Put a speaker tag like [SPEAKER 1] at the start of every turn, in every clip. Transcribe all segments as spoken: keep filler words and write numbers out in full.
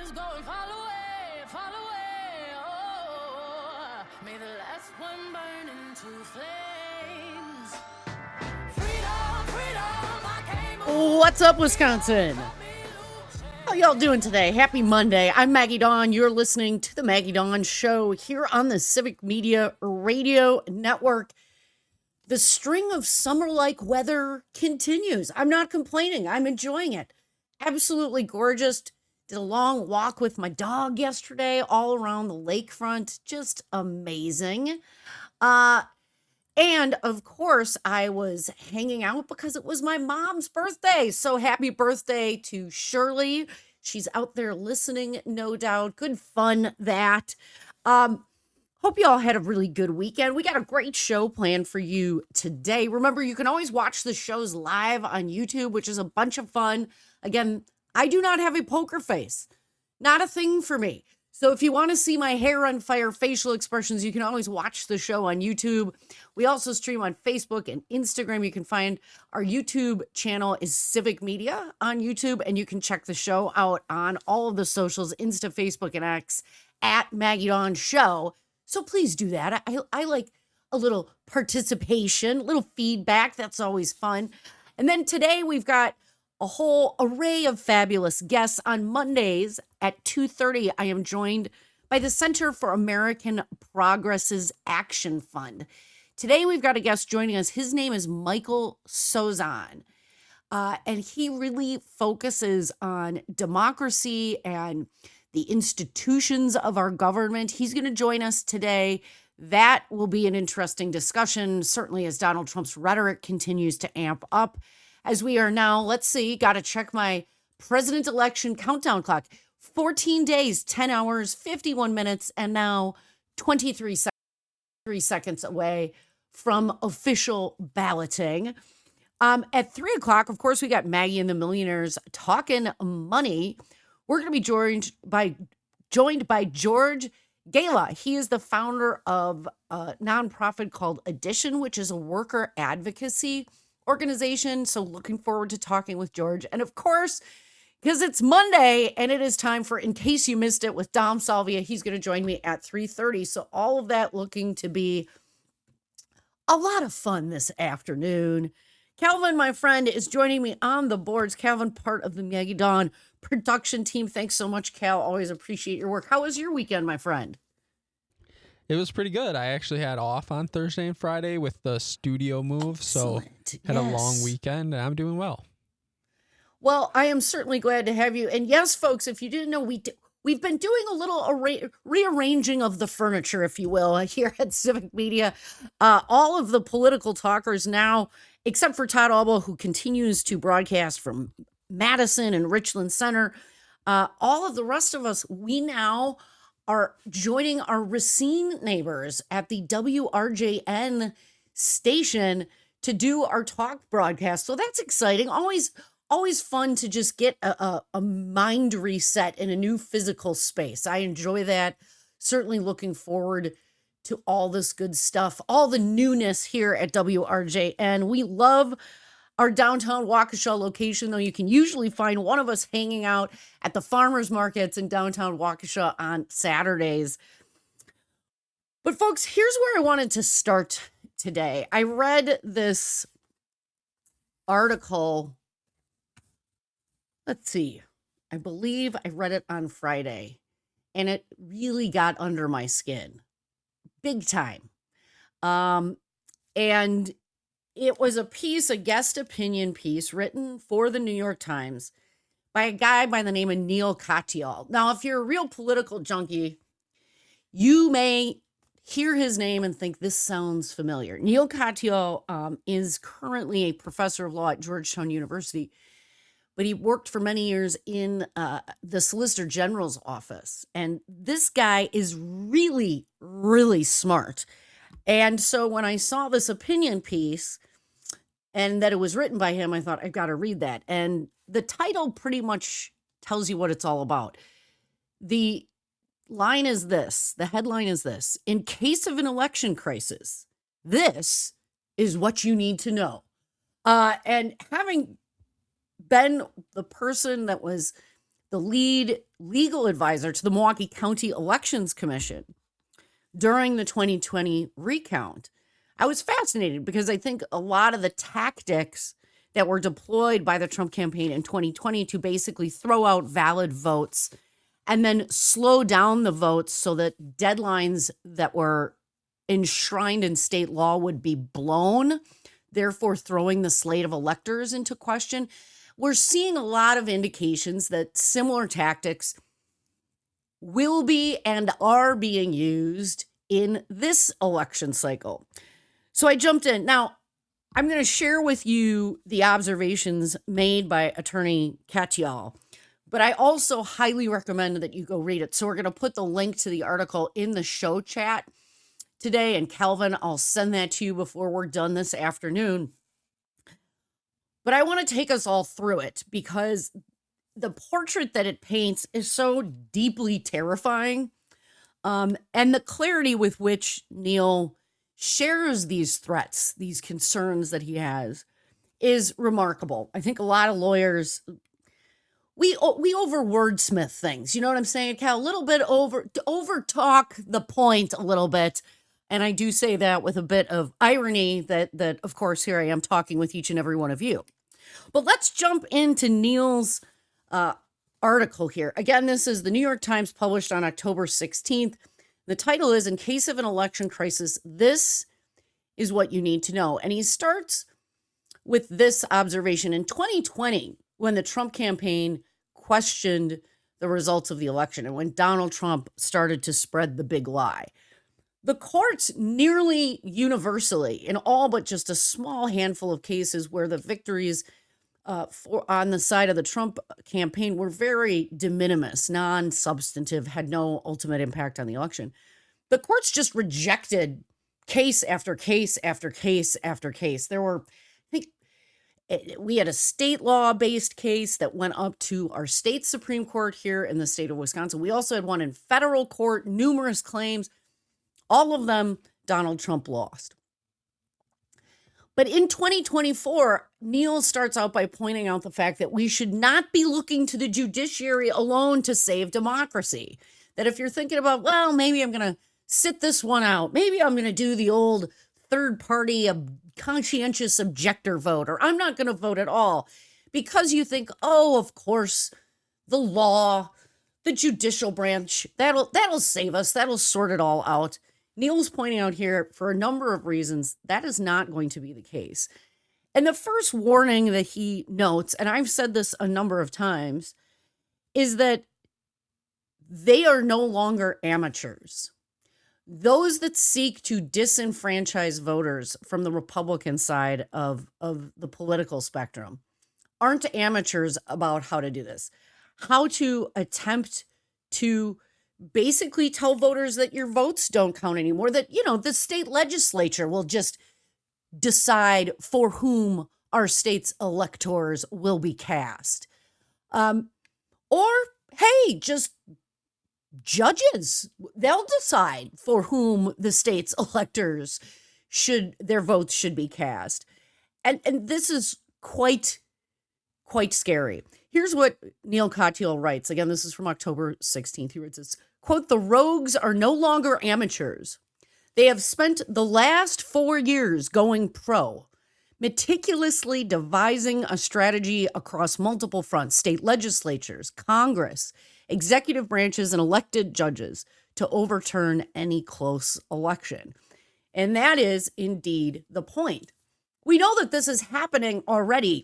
[SPEAKER 1] is going far away, far away. Oh, may the last one burn into flames. Freedom, freedom, I came home.
[SPEAKER 2] What's up, Wisconsin? How y'all doing today? Happy Monday. I'm Maggie Dawn. You're listening to the Maggie Dawn Show here on the Civic Media Radio Network. The string of summer-like weather continues. I'm not complaining. I'm enjoying it. Absolutely gorgeous. Did a long walk with my dog yesterday all around the lakefront. Just amazing. Uh, and of course, I was hanging out because it was my mom's birthday. So happy birthday to Shirley. She's out there listening, no doubt. Good fun, that. Um, hope you all had a really good weekend. We got a great show planned for you today. Remember, you can always watch the shows live on YouTube, which is a bunch of fun. Again, I do not have a poker face. Not a thing for me. So if you want to see my hair on fire facial expressions, you can always watch the show on YouTube. We also stream on Facebook and Instagram. You can find our YouTube channel is Civic Media on YouTube, and you can check the show out on all of the socials, Insta, Facebook, and X at Maggie Dawn Show. So please do that. I, I like a little participation, a little feedback. That's always fun. And then today we've got a whole array of fabulous guests. On Mondays at two thirty, I am joined by the Center for American Progress's Action Fund. Today, we've got a guest joining us. His name is Michael Sozan, uh, and he really focuses on democracy and the institutions of our government. He's going to join us today. That will be an interesting discussion, certainly as Donald Trump's rhetoric continues to amp up. As we are now, let's see, got to check my president election countdown clock. fourteen days, ten hours, fifty-one minutes, and now twenty-three seconds away from official balloting. Um, at three o'clock, of course, we got Maggie and the Millionaires talking money. We're going to be joined by, joined by George Gala. He is the founder of a nonprofit called Addition, which is a worker advocacy organization. So looking forward to talking with George. And of course, because it's Monday and it is time for In Case You Missed It with Dom Salvia, he's going to join me at three thirty. So all of that looking to be a lot of fun this afternoon. Calvin, my friend, is joining me on the boards. Calvin, part of the Maggie Dawn production team. Thanks so much, Cal. Always appreciate your work. How was your weekend, my friend?
[SPEAKER 3] It was pretty good. I actually had off on Thursday and Friday with the studio move, so
[SPEAKER 2] Excellent.
[SPEAKER 3] had
[SPEAKER 2] Yes.
[SPEAKER 3] a long weekend, and I'm doing well.
[SPEAKER 2] Well, I am certainly glad to have you. And yes, folks, if you didn't know, we do, we've been doing a little arra- rearranging of the furniture, if you will, here at Civic Media. Uh, all of the political talkers now, except for Todd Alba, who continues to broadcast from Madison and Richland Center, uh, all of the rest of us, we now are joining our Racine neighbors at the W R J N station to do our talk broadcast. So that's exciting. Always, always fun to just get a, a, a mind reset in a new physical space. I enjoy that. Certainly looking forward to all this good stuff, all the newness here at W R J N. We love our downtown Waukesha location, though you can usually find one of us hanging out at the farmers markets in downtown Waukesha on Saturdays. But folks, here's where I wanted to start today. I read this article. Let's see. I believe I read it on Friday, and it really got under my skin. Big time. Um, and it was a piece, a guest opinion piece written for the New York Times by a guy by the name of Neil Katyal. Now, if you're a real political junkie, you may hear his name and think this sounds familiar. Neil Katyal um, is currently a professor of law at Georgetown University, but he worked for many years in uh, the Solicitor General's office. And this guy is really, really smart. And so when I saw this opinion piece and that it was written by him, I thought, I've got to read that. And the title pretty much tells you what it's all about. The line is this, the headline is this: in case of an election crisis, this is what you need to know. Uh, and having been the person that was the lead legal advisor to the Milwaukee County Elections Commission during the twenty twenty recount. I was fascinated because I think a lot of the tactics that were deployed by the Trump campaign in twenty twenty to basically throw out valid votes and then slow down the votes so that deadlines that were enshrined in state law would be blown, therefore throwing the slate of electors into question. We're seeing a lot of indications that similar tactics will be and are being used in this election cycle. So I jumped in. Now, I'm going to share with you the observations made by Attorney Katyal, but I also highly recommend that you go read it. So we're going to put the link to the article in the show chat today. And Calvin, I'll send that to you before we're done this afternoon. But I want to take us all through it because the portrait that it paints is so deeply terrifying. Um, and the clarity with which Neil shares these threats, these concerns that he has, is remarkable. I think a lot of lawyers, we we over wordsmith things. You know what I'm saying, Cal? A little bit over, over talk the point a little bit. And I do say that with a bit of irony that, that, of course, here I am talking with each and every one of you. But let's jump into Neil's uh, article here. Again, this is the New York Times, published on October sixteenth. The title is, "In Case of an Election Crisis, This is What You Need to Know." And he starts with this observation. In twenty twenty, when the Trump campaign questioned the results of the election and when Donald Trump started to spread the big lie, the courts nearly universally, in all but just a small handful of cases where the victories uh, for on the side of the Trump campaign were very de minimis, non-substantive, had no ultimate impact on the election, the courts just rejected case after case after case after case. There were, I think, we had a state law-based case that went up to our state Supreme Court here in the state of Wisconsin. We also had one in federal court, numerous claims. All of them, Donald Trump lost. But in twenty twenty-four, Neil starts out by pointing out the fact that we should not be looking to the judiciary alone to save democracy. That if you're thinking about, well, maybe I'm going to sit this one out, maybe I'm going to do the old third-party ob- conscientious objector vote, or I'm not going to vote at all, because you think, oh, of course, the law, the judicial branch, that'll that'll save us, that'll sort it all out. Neil's pointing out here, for a number of reasons, that is not going to be the case. And the first warning that he notes, and I've said this a number of times, is that they are no longer amateurs. Those that seek to disenfranchise voters from the Republican side of, of the political spectrum aren't amateurs about how to do this, how to attempt to basically tell voters that your votes don't count anymore, that, you know, the state legislature will just decide for whom our state's electors will be cast. Um, or, hey, just judges, they'll decide for whom the state's electors should, their votes should be cast. And, and this is quite, quite scary. Here's what Neil Katyal writes. Again, this is from October sixteenth. He writes this, quote, "The rogues are no longer amateurs. They have spent the last four years going pro, meticulously devising a strategy across multiple fronts, state legislatures, Congress, executive branches, and elected judges to overturn any close election." And that is indeed the point. We know that this is happening already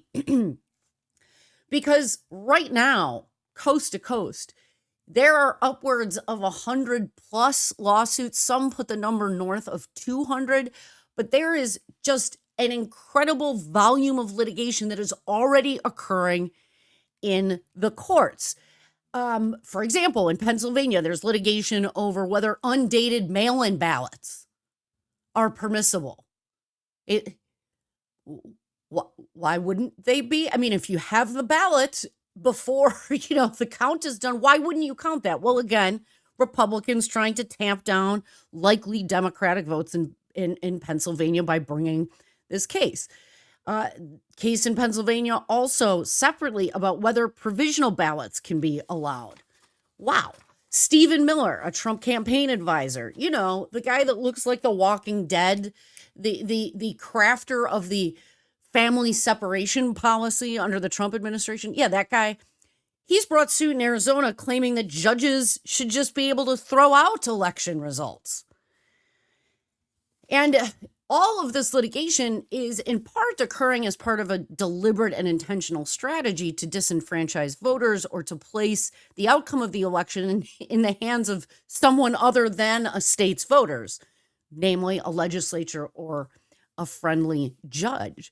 [SPEAKER 2] because right now, coast to coast, there are upwards of one hundred plus lawsuits. Some put the number north of two hundred, but there is just an incredible volume of litigation that is already occurring in the courts. Um, for example, in Pennsylvania, there's litigation over whether undated mail-in ballots are permissible. It, wh- why wouldn't they be? I mean, if you have the ballot before, you know, the count is done, why wouldn't you count that? Well, again, Republicans trying to tamp down likely Democratic votes in, in, in Pennsylvania by bringing this case. Uh, case in Pennsylvania also separately about whether provisional ballots can be allowed. Wow. Stephen Miller, a Trump campaign advisor, you know, the guy that looks like the Walking Dead, the the the crafter of the family separation policy under the Trump administration. Yeah, that guy. He's brought suit in Arizona claiming that judges should just be able to throw out election results. And all of this litigation is in part occurring as part of a deliberate and intentional strategy to disenfranchise voters or to place the outcome of the election in, in the hands of someone other than a state's voters, namely a legislature or a friendly judge.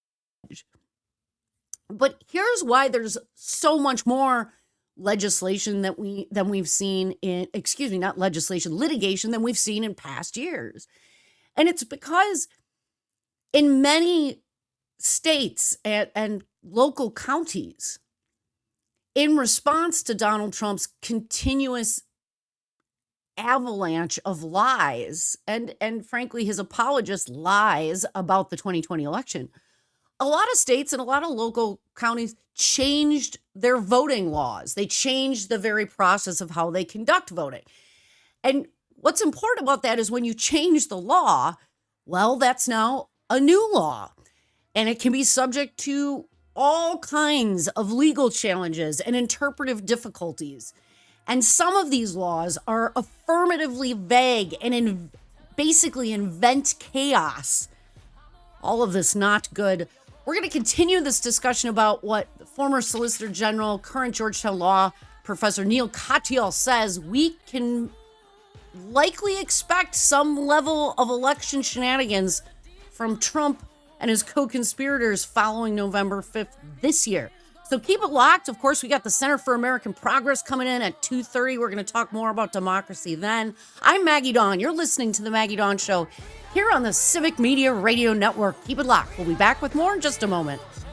[SPEAKER 2] But here's why there's so much more legislation that we than we've seen in, excuse me, not legislation, litigation than we've seen in past years. And it's because in many states and, and local counties, in response to Donald Trump's continuous avalanche of lies and, and frankly, his apologist lies about the twenty twenty election, a lot of states and a lot of local counties changed their voting laws. They changed the very process of how they conduct voting. And what's important about that is when you change the law, well, that's now a new law. And it can be subject to all kinds of legal challenges and interpretive difficulties. And some of these laws are affirmatively vague and in, basically invent chaos. All of this not good. We're going to continue this discussion about what former Solicitor General, current Georgetown Law Professor Neil Katyal says. We can likely expect some level of election shenanigans from Trump and his co-conspirators following November fifth this year. So keep it locked. Of course, we got the Center for American Progress coming in at two thirty. We're going to talk more about democracy then. I'm Maggie Dawn. You're listening to The Maggie Dawn Show here on the Civic Media Radio Network. Keep it locked. We'll be back with more in just a moment.